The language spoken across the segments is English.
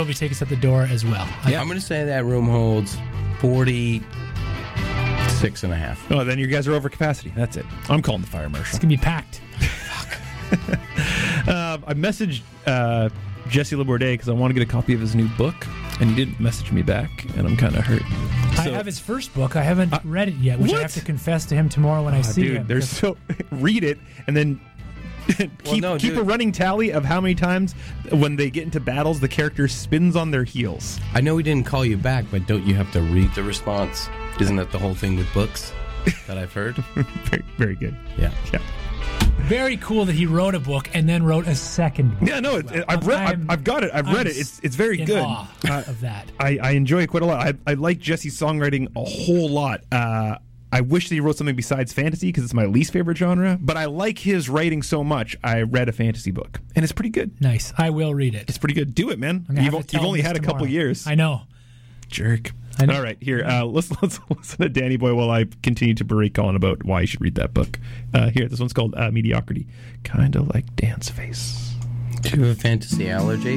Will take us at the door as well. I'm going to say that room holds 46 and a half. Oh, then you guys are over capacity. That's it. I'm calling the fire marshal. It's going to be packed. I messaged Jesse Laborde because I want to get a copy of his new book, and he didn't message me back, and I'm kind of hurt. I have his first book. I haven't read it yet, which I have to confess to him tomorrow when I see him. Read it, and then keep a running tally of how many times when they get into battles the character spins on their heels. I know he didn't call you back, but don't you have to read the response? Isn't that the whole thing with books that I've heard? Very, very good. Yeah. Very cool that he wrote a book and then wrote a second book. Yeah, no, I've got it. I've read it. It's very good. Awe of that. I enjoy it quite a lot. I like Jesse's songwriting a whole lot. I wish that he wrote something besides fantasy because it's my least favorite genre, but I like his writing so much. I read a fantasy book, and it's pretty good. Nice. I will read it. It's pretty good. Do it, man. You've only had a couple years. I know. Jerk. All right, here. Let's listen to Danny Boy while I continue to berate Colin about why you should read that book. Here, this one's called Mediocrity. Kind of like Dance Face. Do you have a fantasy allergy?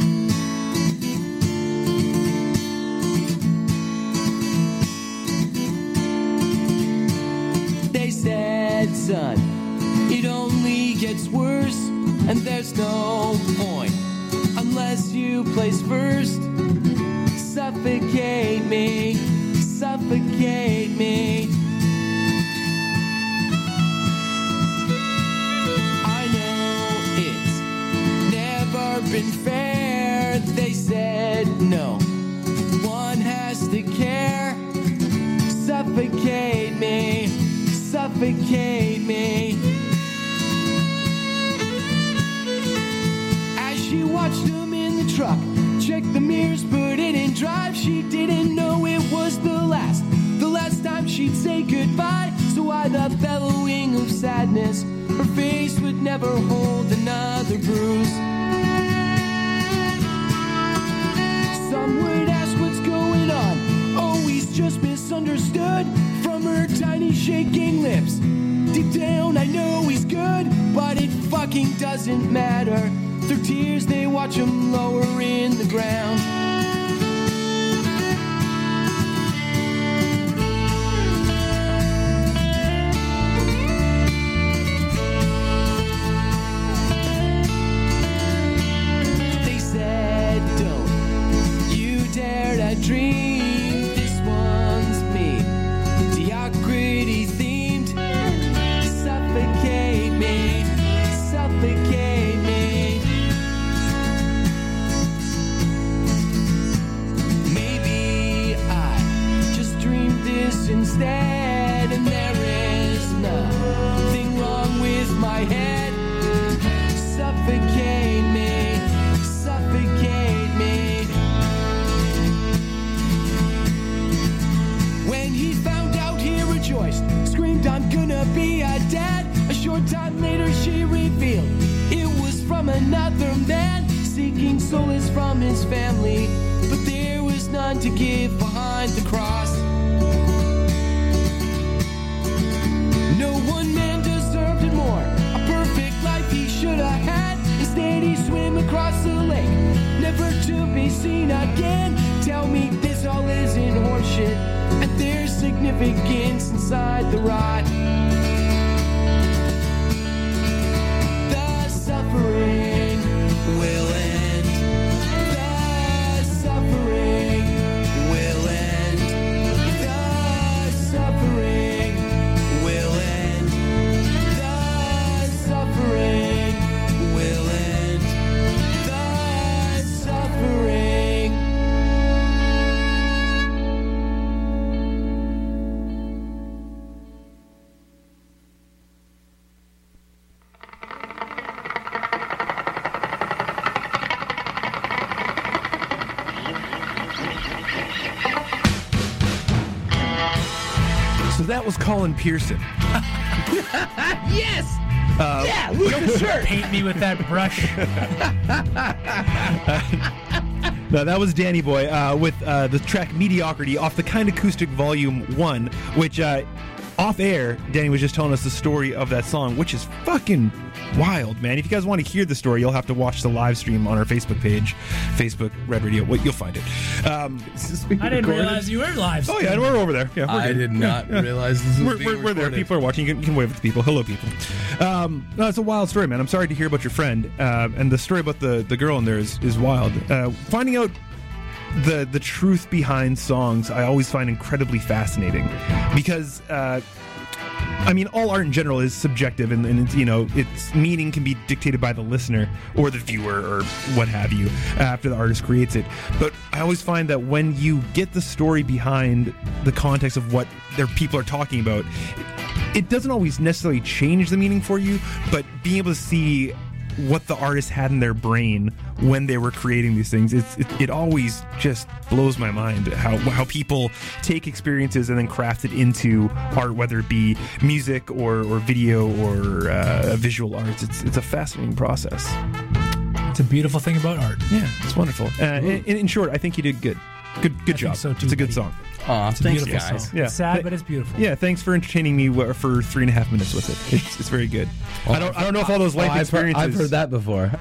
They said, son, it only gets worse, and there's no point unless you place first. Suffocate me, suffocate me. I know it's never been fair. They said no, one has to care. Suffocate me, suffocate me. As she watched him in the truck, checked the mirrors, put it in drive. She didn't know it was the last time she'd say goodbye. So why the bellowing of sadness? Her face would never hold another bruise. Some would ask what's going on. Oh, he's just misunderstood. From her tiny shaking lips, deep down I know he's good, but it fucking doesn't matter. Through tears they watch him lower in the ground. They said, don't you dare to dream, this one's me. Mediocrity themed. Suffocate me, suffocate me. Instead, and there is nothing wrong with my head. Suffocate me, suffocate me. When he found out, he rejoiced, screamed, I'm gonna be a dad. A short time later, she revealed it was from another man, seeking solace from his family, but there was none to give behind the cross. No one man deserved it more. A perfect life he should have had. Instead he swam across the lake, never to be seen again. Tell me this all isn't horseshit, and there's significance inside the rot. The suffering will end. The suffering will end. The suffering will end. The suffering will end. The suffering. So that was Colin Pearson. Yes! Yeah, lose the shirt. Paint me with that brush. No, that was Danny Boy with the track Mediocrity off the Kind Acoustic Volume 1, which off air, Danny was just telling us the story of that song, which is fucking wild, man. If you guys want to hear the story, you'll have to watch the live stream on our Facebook page, Facebook Red Radio. Well, you'll find it. I didn't realize you were live. Oh yeah, we're over there. Yeah, we're I good. did not realize this was being we're there. recorded. People are watching. You can wave at the people. Hello, people. No, it's a wild story, man. I'm sorry to hear about your friend. And the story about the girl in there is wild. Finding out the truth behind songs, I always find incredibly fascinating, because I mean, all art in general is subjective, and it's, you know, its meaning can be dictated by the listener or the viewer or what have you after the artist creates it. But I always find that when you get the story behind the context of what their people are talking about, it doesn't always necessarily change the meaning for you, but being able to see what the artist had in their brain when they were creating these things, it always just blows my mind how people take experiences and then craft it into art, whether it be music or video or visual arts. It's a fascinating process. It's a beautiful thing about art. Yeah, it's wonderful. In short, I think you did good. Good job. so too, it's a good buddy. song. Aw, It's a thanks, beautiful guys. song. Yeah. It's sad, but it's beautiful. Yeah, thanks for entertaining me for 3.5 minutes with it. It's very good. I don't know if all those life experiences I've heard that before.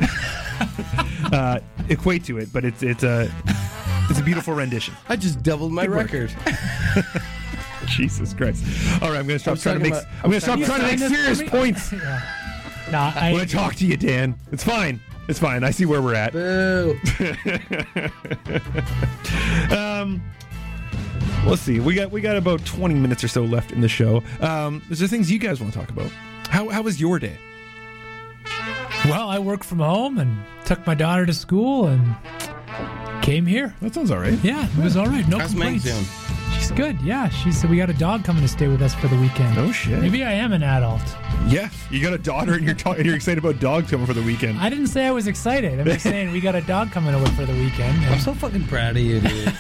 equate to it, but it's a beautiful rendition. I just doubled my Good work. record. Jesus Christ! All right, I'm gonna stop was trying to talking make. about- I'm gonna stop You trying to make signed this serious for me? points. Yeah. Nah, I want to talk to you, Dan. It's fine. It's fine. I see where we're at. Boo. Let's see. We got about 20 minutes or so left in the show. Is there things you guys want to talk about? How was your day? Well, I work from home and took my daughter to school and came here. That sounds all right. Yeah, it was all right. No How's Meg complaints. doing? She's good. Yeah, she said we got a dog coming to stay with us for the weekend. No shit. Maybe I am an adult. Yeah, you got a daughter and you're excited about dogs coming for the weekend. I didn't say I was excited. I'm just saying we got a dog coming over for the weekend. I'm And so fucking proud of you, dude.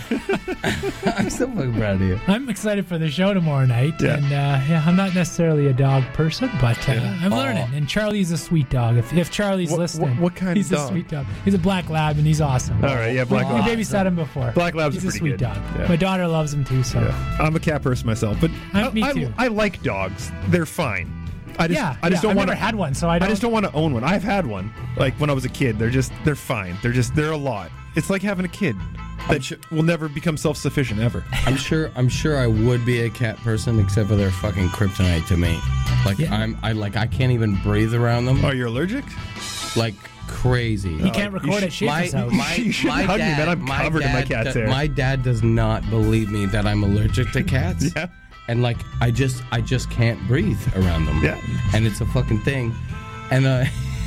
I'm so fucking proud of you. I'm excited for the show tomorrow night. Yeah. And yeah, I'm not necessarily a dog person, but I'm Oh. learning. And Charlie's a sweet dog. If Charlie's listening, what kind of he's dog? a sweet dog. He's a black lab and he's awesome. All right, yeah, black We lab. babysat him before. Black labs He's are a pretty sweet good. dog. Yeah. My daughter loves him too. So Yeah. I'm a cat person myself, but Me too. I like dogs. They're fine. I just don't I've want never had one, so I just don't want to own one. I've had one, like when I was a kid. They're fine. They're a lot. It's like having a kid that will never become self-sufficient ever. I'm sure I would be a cat person, except for they're fucking kryptonite to me. Like Yeah. I can't even breathe around them. Oh, you're allergic? Like crazy. He can't record at Schaefer's house. You shouldn't hug me, man. I'm covered in my cat's hair. My dad does not believe me that I'm allergic to cats. Yeah. And like I just can't breathe around them. Yeah. And it's a fucking thing. And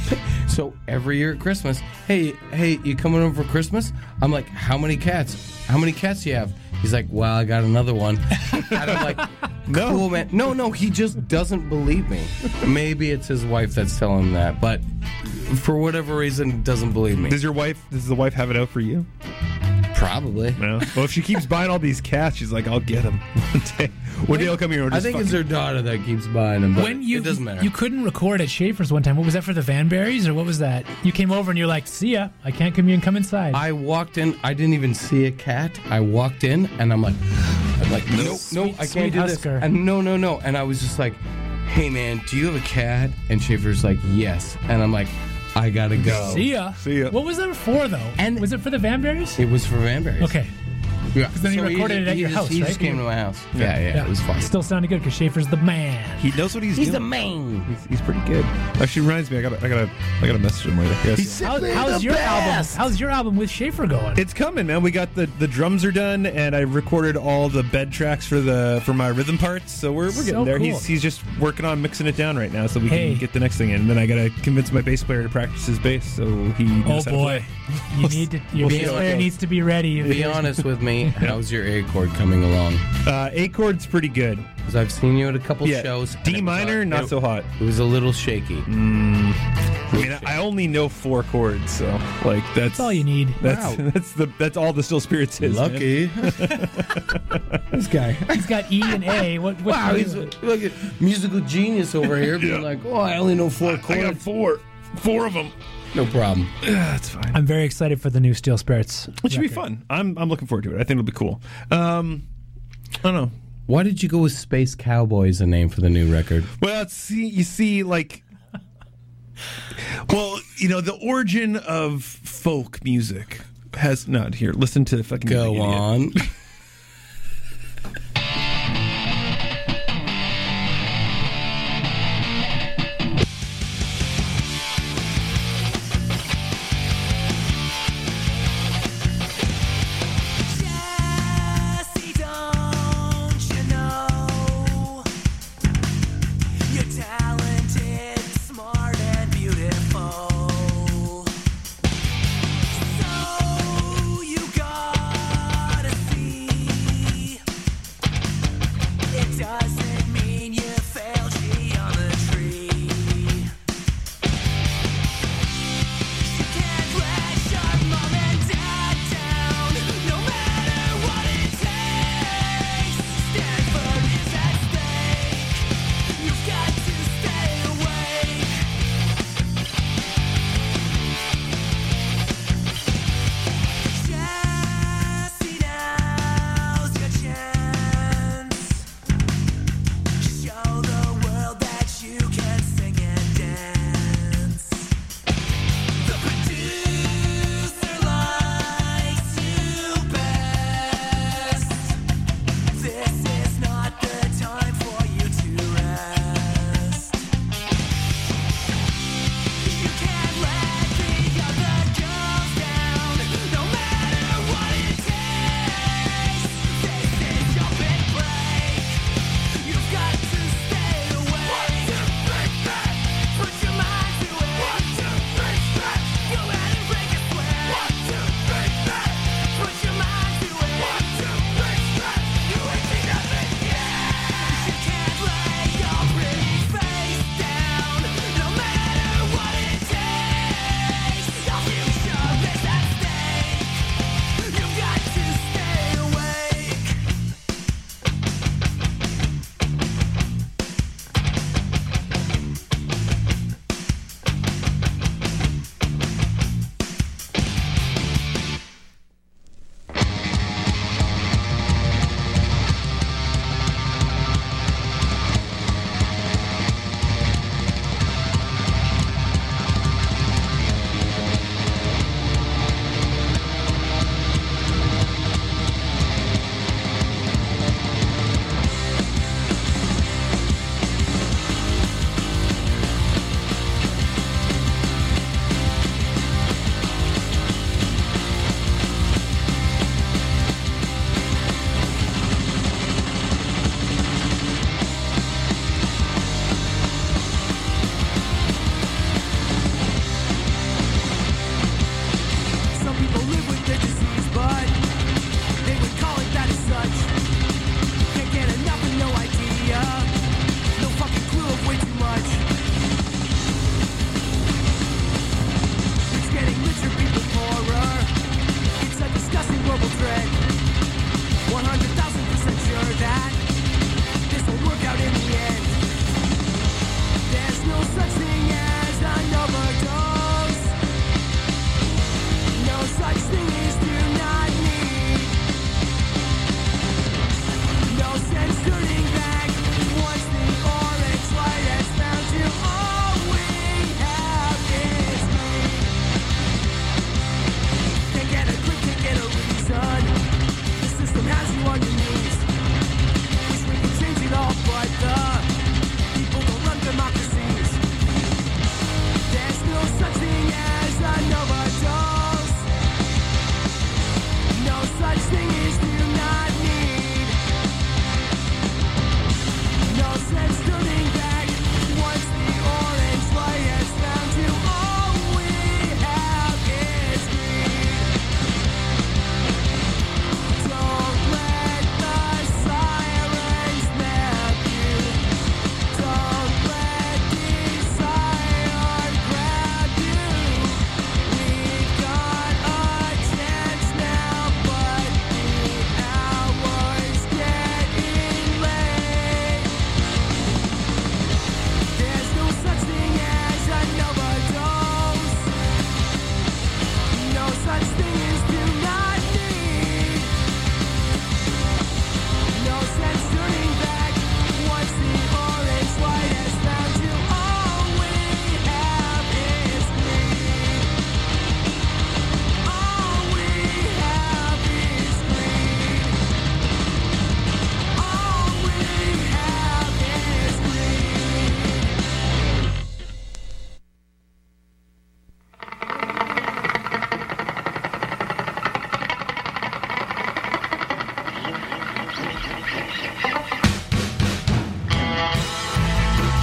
so every year at Christmas, hey, you coming over for Christmas? I'm like, how many cats? How many cats do you have? He's like, well, I got another one. And I'm like, No. cool, man. No, he just doesn't believe me. Maybe it's his wife that's telling him that, but for whatever reason, he doesn't believe me. Does the wife have it out for you? Probably. No. Well, if she keeps buying all these cats, she's like, I'll get them one day. One day I'll come here and I just think it's fucking- her daughter that keeps buying them, but When you it doesn't matter. you couldn't record at Schaefer's one time. What was that for, the Vanberries, or what was that? You came over and you're like, "See ya, I can't come come inside." I walked in. I didn't even see a cat. I walked in, and I'm like, no, Sweet- I sweet can't do Husker. this. And no. And I was just like, hey, man, do you have a cat? And Schaefer's like, yes. And I'm like, I gotta go. See ya. See ya. What was that for, though? And- was it for the Vanberries? It was for Vanberries. Okay. Yeah. then you recorded it at your house, He just right? came to my house. Yeah, it was fun. Still sounded good because Schaefer's the man. He knows what he's He's the doing. man. He's pretty good. Actually, reminds me, I gotta message him later. Yes. How's your album? How's your album with Schaefer going? It's coming, man. We got the drums are done, and I recorded all the bed tracks for my rhythm parts. So we're getting So there. cool. He's just working on mixing it down right now, so we Hey. can get the next thing in. And then I gotta convince my bass player to practice his bass, so he. Oh knows how to boy, play. you need to. Your we'll bass see. player needs to be ready. Be honest with me. How's your A chord coming along? A chord's pretty good. Because I've seen you at a couple Yeah. shows. and D it was minor, not so hot. It was a little shaky. I mean, I only know 4 chords, so like that's all you need. That's Wow. that's all the Still Spirits is. man. Lucky. This guy. He's got E and A. What? Wow, he's look at musical genius over here being like, oh, I only know 4 I got chords. 4 of them. No problem. That's fine. I'm very excited for the new Steel Spirits. It should be record. fun. I'm looking forward to it. I think it'll be cool. I don't know. Why did you go with Space Cowboy as a name for the new record? Well, you see, like, well, the origin of folk music has not here. Listen to fucking Go Idiot. on. Jesse, don't you know you're talented, smart, and beautiful? So you gotta see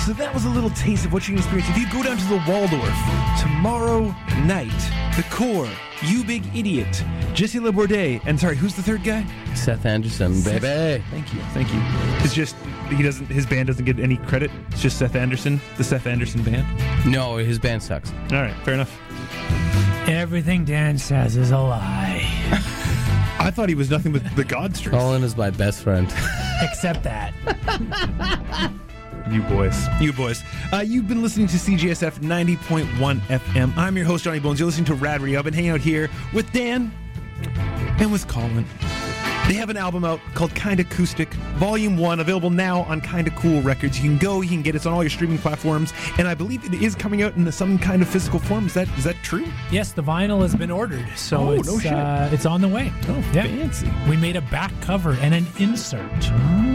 So that was a little taste of what you can experience if you go down to the Waldorf tomorrow night. The Core, You Big Idiot, Jesse LaBorde, and sorry, who's the third guy? Seth Anderson, baby. Thank you. It's just his band doesn't get any credit. It's just Seth Anderson, the Seth Anderson band. No, his band sucks. All right, fair enough. Everything Dan says is a lie. I thought he was nothing but the Godsters. Colin is my best friend. Except that. You boys. You've been listening to CGSF 90.1 FM. I'm your host, Johnny Bones. You're listening to Rad Radio. I've been hanging out here with Dan and with Colin. They have an album out called Kinda Acoustic, Volume 1, available now on Kinda Cool Records. You can get it on all your streaming platforms, and I believe it is coming out in some kind of physical form. Is that true? Yes, the vinyl has been ordered, so it's on the way. Oh, Yeah. fancy. We made a back cover and an insert.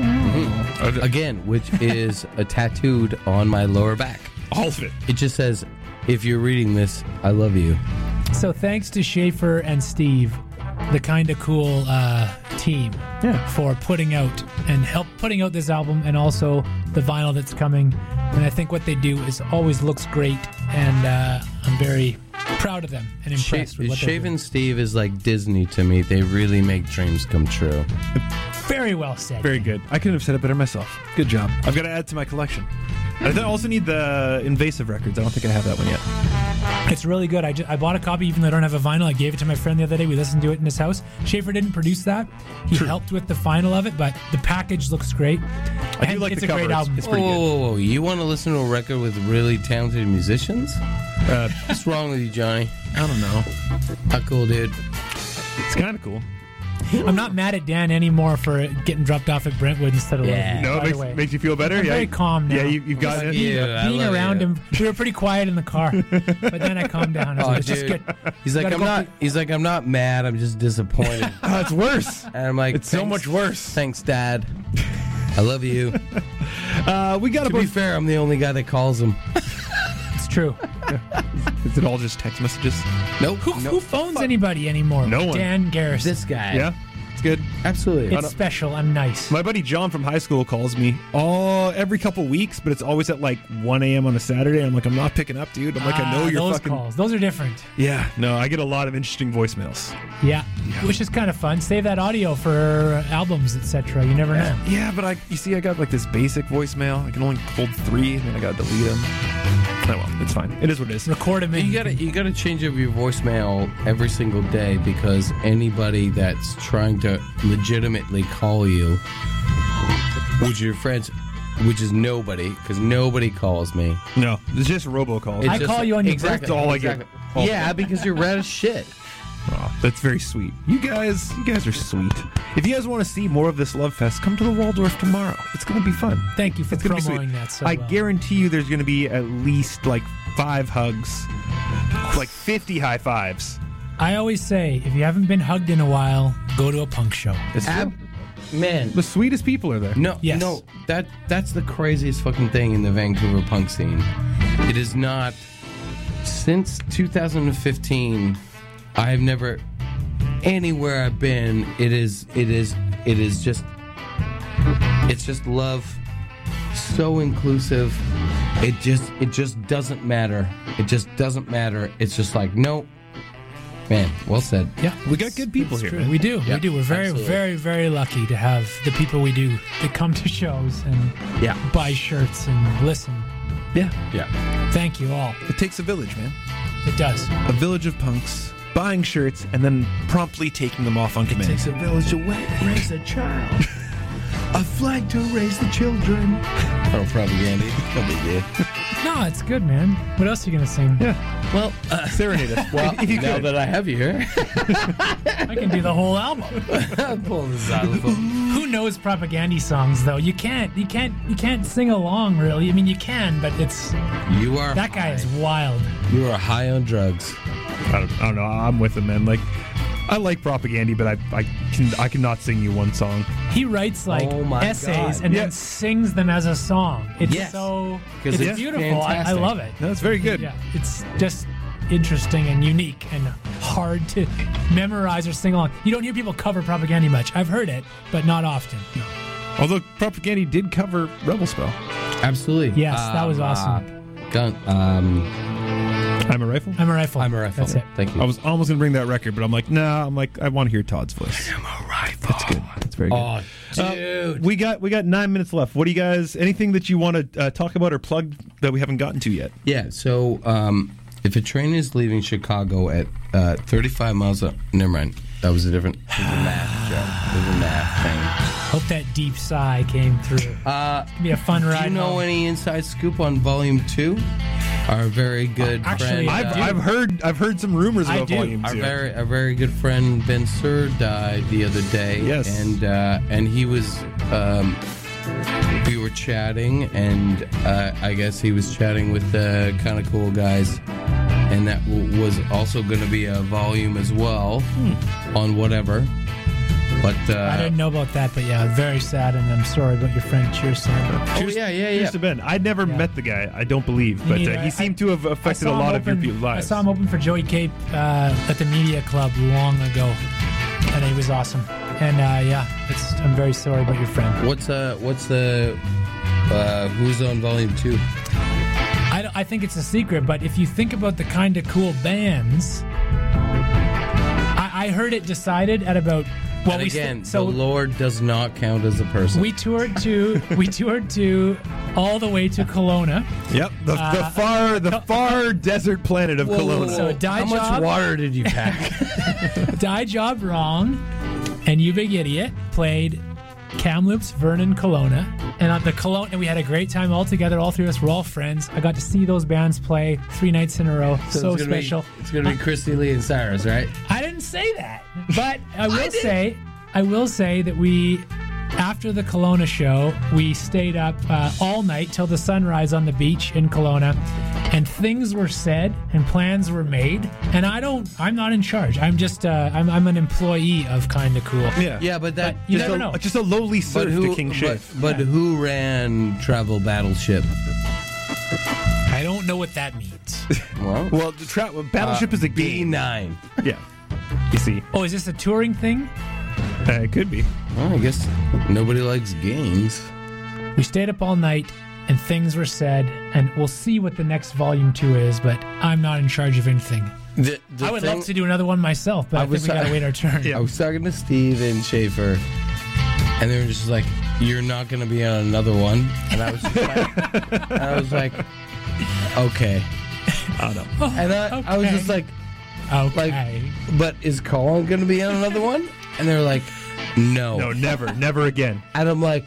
Again, which is tattooed on my lower back. All of it. It just says, if you're reading this, I love you. So thanks to Schaefer and Steve, the Kinda Cool team, for putting out this album and also the vinyl that's coming. And I think what they do is always looks great, and I'm very proud of them and impressed with what they're Shaven doing. Steve is like Disney to me. They really make dreams come true. Very well said. Very good. I couldn't have said it better myself. Good job. I've got to add to my collection. I also need the Invasive records. I don't think I have that one yet. It's really good. I bought a copy even though I don't have a vinyl. I gave it to my friend the other day. We listened to it in his house. Schaefer didn't produce that. He helped with the final of it, but the package looks great. I do And like it's the a great covers. album. It's pretty good. Whoa, you want to listen to a record with really talented musicians? What's wrong with you, Johnny? I don't know. How cool, dude. It's kind of cool. I'm not mad at Dan anymore for getting dropped off at Brentwood instead of Yeah. Lakeview, No, by the it way. makes you feel better? I'm very calm now. Yeah, you've got it. Yeah, I Being love around you. him, we were pretty quiet in the car, but then I calmed down. I was Oh, like, it's just dude. good. He's like, I'm not mad. I'm just disappointed. Oh, it's worse. And I'm like, It's so much worse. Thanks, Dad. I love you. We got To be about... fair, I'm the only guy that calls him. It's true. Is it all just text messages? Nope. Who phones anybody anymore? No one. Dan Garrison. This guy. Yeah? It's good. Absolutely. It's special. I'm nice. My buddy John from high school calls me every couple weeks, but it's always at like 1 a.m. on a Saturday. I'm like, I'm not picking up, dude. I'm like, I know you're those fucking... calls. Those are different. Yeah, no, I get a lot of interesting voicemails. Yeah. Which is kind of fun. Save that audio for albums, etc. You never know. Yeah, but I got like this basic voicemail. I can only hold 3, and then I gotta delete them. Oh well, it's fine. It is what it is. Record them in. You gotta change up your voicemail every single day, because anybody that's trying to legitimately call you, which your friends, which is nobody, because nobody calls me. No, it's just robocalls. I call you on your exactly, That's all I get. exactly. Yeah, because you're rad as shit. Oh, that's very sweet. You guys are sweet. If you guys want to see more of this Love Fest, come to the Waldorf tomorrow. It's going to be fun. Thank you for It's going to be sweet. promoting that so I well. guarantee you there's going to be at least like 5 hugs, like 50 high fives. I always say, if you haven't been hugged in a while, go to a punk show. It's Man, the sweetest people are there. no, Yes. no, that's the craziest fucking thing in the Vancouver punk scene. It is not, since 2015, I have never, anywhere I've been, it's just love, so inclusive. It just doesn't matter. It just doesn't matter. It's just like, nope. Man, well said. Yeah, We got good people here, True. man. We do. Yeah, We do. We're very, absolutely. very, very lucky to have the people we do that come to shows and Yeah. buy shirts and listen. Yeah. Yeah. Thank you all. It takes a village, man. It does. A village of punks buying shirts and then promptly taking them off on command. Takes a village to raise a child. A flag to raise the children. Oh, propaganda. No big deal. No, it's good, man. What else are you going to sing? Yeah. Well, Serenade us. well, if you now could. that I have you here, I can do the whole album. I'll pull the xylophone. Who knows propaganda songs though? You can't sing along really. I mean, you can, but it's You are that guy high. is wild. You are high on drugs. I don't know. I'm with him, man. Like, I like propaganda, but I cannot sing you one song. He writes like Oh my essays God. and Yeah. then sings them as a song. It's Yes. so 'Cause it's it's beautiful. I fantastic. love it. No, it's very good. Yeah, it's just interesting and unique and hard to memorize or sing along. You don't hear people cover propaganda much. I've heard it, but not often. Although propaganda did cover Rebel Spell. Absolutely. Yes, that was awesome. Gun. I'm a Rifle? I'm a Rifle. I'm a Rifle. That's it. Thank you. I was almost going to bring that record, but I'm like, nah, I want to hear Todd's voice. I'm a Rifle. That's good. That's very good. Oh, dude. We got 9 minutes left. What do you guys, anything that you want to talk about or plug that we haven't gotten to yet? Yeah, so if a train is leaving Chicago at 35 miles an hour, never mind. That was a math joke. It was a math thing. Hope that deep sigh came through. It's gonna be a fun ride. Do you know home. any inside scoop on Volume 2? Our very good Actually, friend. I've heard some rumors I about do. Volume 2. Our very good friend Ben Sur died the other day. Yes. And he was. We were chatting, and I guess he was chatting with the kind of cool guys, and that was also going to be a volume as well on whatever. But I didn't know about that, but yeah, very sad, and I'm sorry about your friend. Cheers, Sam. Cheers to Ben. I'd never met the guy, I don't believe, but neither. he seemed to have affected a lot of your people's I lives. saw him open for Joey Cape at the Media Club long ago, and he was awesome. And I'm very sorry about your friend. what's the who's on Volume 2? I think it's a secret, but if you think about the kind of cool bands, I heard it decided at about. Well, and again, the Lord does not count as a person. We toured to all the way to Kelowna. Yep, the far desert planet of Kelowna. So How much water did you pack? Die Job Wrong and You Big Idiot played Kamloops, Vernon, Kelowna, and on the Kelowna, and we had a great time all together. All three of us were all friends. I got to see those bands play 3 nights in a row. So it's gonna special. It's going to be Christy Lee and Cyrus, right? I didn't say that, but I will say that we, after the Kelowna show, we stayed up all night till the sunrise on the beach in Kelowna, and things were said and plans were made. And I'm not in charge. I'm just I'm an employee of Kinda Cool. Yeah, but that you never know. Just a lowly serf to King Shafe. But who ran Travel Battleship? I don't know what that means. Well, Battleship is a game. B9. Yeah, you see. Oh, is this a touring thing? It could be. Well, I guess nobody likes games. We stayed up all night, and things were said, and we'll see what the next volume 2 is, but I'm not in charge of anything. I would love to do another one myself, but I think we gotta wait our turn. I was talking to Steve and Schaefer, and they were just like, "You're not going to be on another one," and I was just like, okay. Oh no. And I was just like, okay. But is Colin going to be on another one? And they were like, no, never again. And I'm like,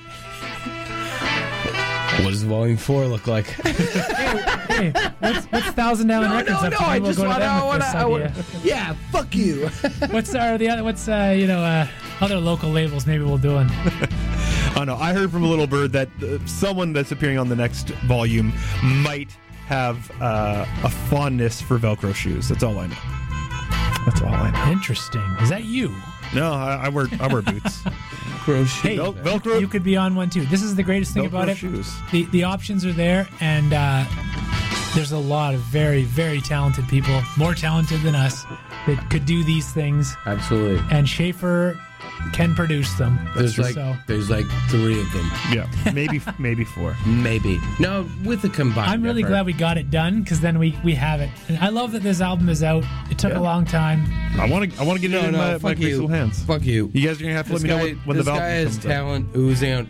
what does Volume 4 look like? Hey, what's Thousand Down Records up to? I We'll just go to want them with this idea. yeah, fuck you. What's other local labels maybe we'll do one? Oh no, I heard from a little bird that someone that's appearing on the next volume might have a fondness for Velcro shoes. That's all I know. That's all I know. Interesting. Is that you? No, I wear boots. Crochet. Hey, Velcro. you could be on one too. This is the greatest thing Velcro about it. shoes. The options are there, and there's a lot of very, very talented people, more talented than us, that could do these things. Absolutely. And Schaefer can produce them. There's like 3 of them. Yeah, maybe 4. Maybe. No, with the combined. I'm really effort. glad we got it done, because then we have it. And I love that this album is out. It took a long time. I want to get it in my graceful hands. Fuck you. You guys are gonna have to let me know when the album comes This guy has talent oozing out.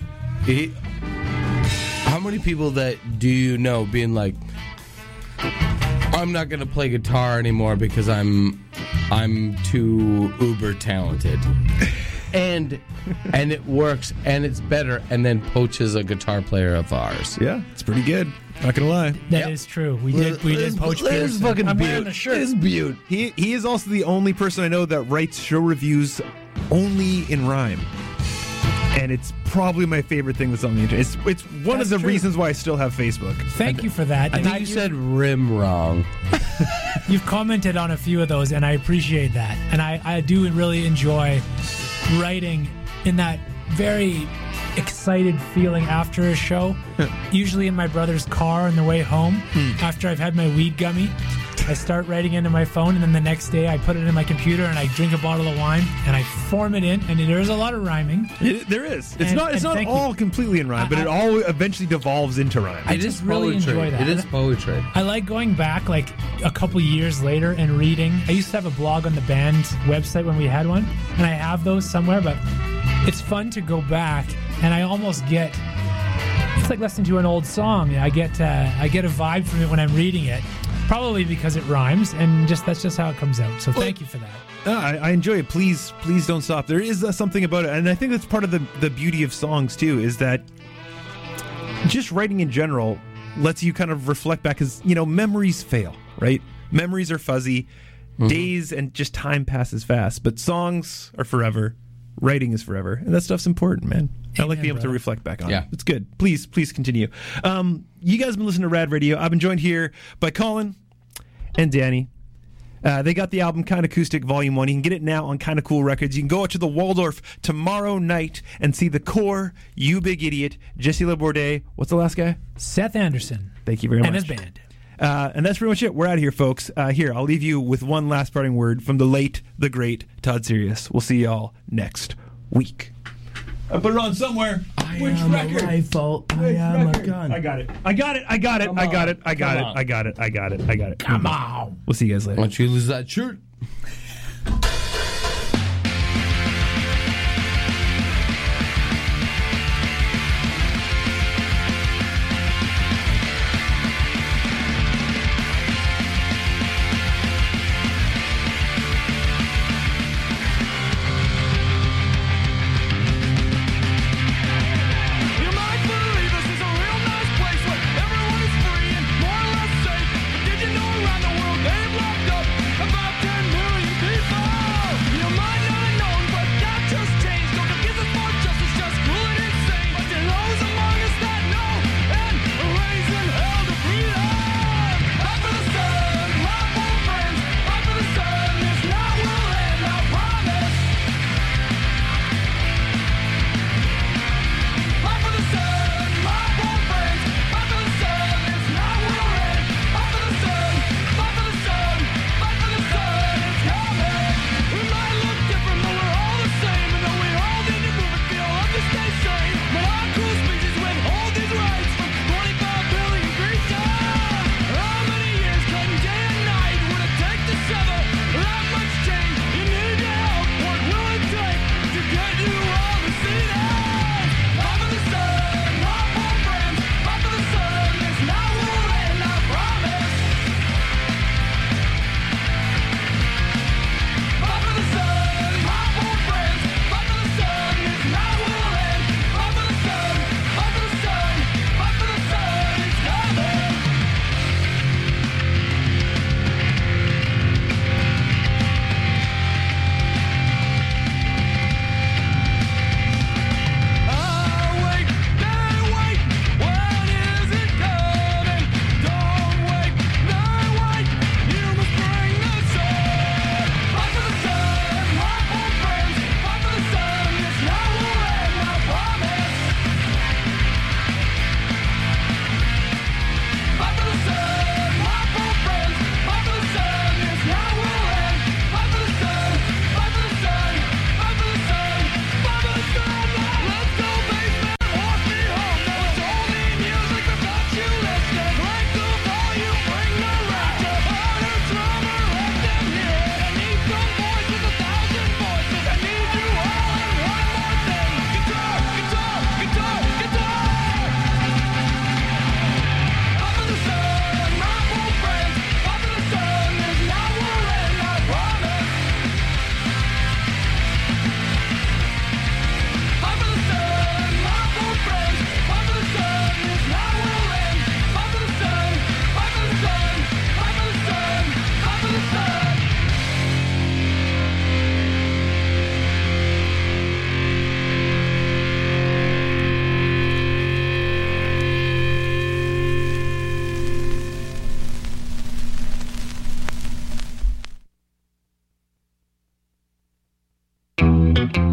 How many people that do you know being like, I'm not gonna play guitar anymore because I'm too uber talented. And it works, and it's better, and then poaches a guitar player of ours. Yeah, it's pretty good. Not gonna lie. That is true. We did poach Pearson. Fucking I'm Butte. wearing a shirt. It's Butte. He is also the only person I know that writes show reviews only in rhyme. And it's probably my favorite thing that's on the internet. It's one of the reasons why I still have Facebook. Thank you for that. I think you said rim wrong. You've commented on a few of those, and I appreciate that. And I do really enjoy writing in that very excited feeling after a show, usually in my brother's car on the way home after I've had my weed gummy. I start writing into my phone, and then the next day I put it in my computer and I drink a bottle of wine and I form it in, and there is a lot of rhyming. There is. It's And- not and thank all you. completely in rhyme, but it all eventually devolves into rhyme. I It just is really poetry. enjoy that. It is poetry. I like going back like a couple years later and reading. I used to have a blog on the band website when we had one, and I have those somewhere, but it's fun to go back and I almost get, it's like listening to an old song. I get a vibe from it when I'm reading it, probably because it rhymes, and that's just how it comes out. So thank you for that. I enjoy it. Please don't stop. There is something about it, and I think that's part of the beauty of songs too, is that just writing in general lets you kind of reflect back, because memories fail, right? Memories are fuzzy, days and just time passes fast, but songs are forever. Writing is forever, and that stuff's important, man. I like being able to reflect back on it. It's good. Please continue. You guys have been listening to Rad Radio. I've been joined here by Colin and Danny. They got the album Kind Acoustic Volume 1. You can get it now on Kinda Cool Records. You can go out to the Waldorf tomorrow night and see The Core, You Big Idiot, Jesse Laborde. What's the last guy? Seth Anderson. Thank you very much. And his band. And that's pretty much it. We're out of here, folks. Here, I'll leave you with one last parting word from the late, the great Todd Sirius. We'll see y'all next week. I put it on somewhere. Which record? rifle. I am a gun. I got it. Come on. Come on. We'll see you guys later. Why don't you lose that shirt?